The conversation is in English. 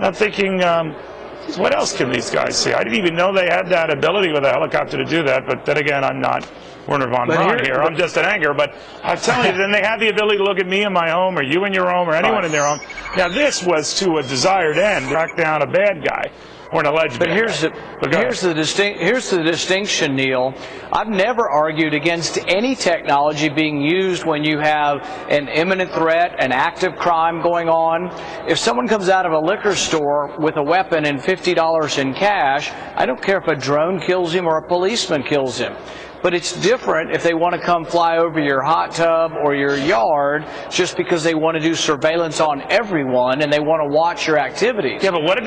And I'm thinking, what else can these guys see? I didn't even know they had that ability with a helicopter to do that, but then again, I'm not Werner von Braun here. I'm just an anchor. But I'm telling you, then they have the ability to look at me in my home, or you in your home, or anyone in their home. Now, this was to a desired end, track down a bad guy. Or an alleged but here's the distinction, Neil. I've never argued against any technology being used when you have an imminent threat, an active crime going on. If someone comes out of a liquor store with a weapon and $50 in cash, I don't care if a drone kills him or a policeman kills him. But it's different if they want to come fly over your hot tub or your yard just because they want to do surveillance on everyone and they want to watch your activities. Yeah, but what if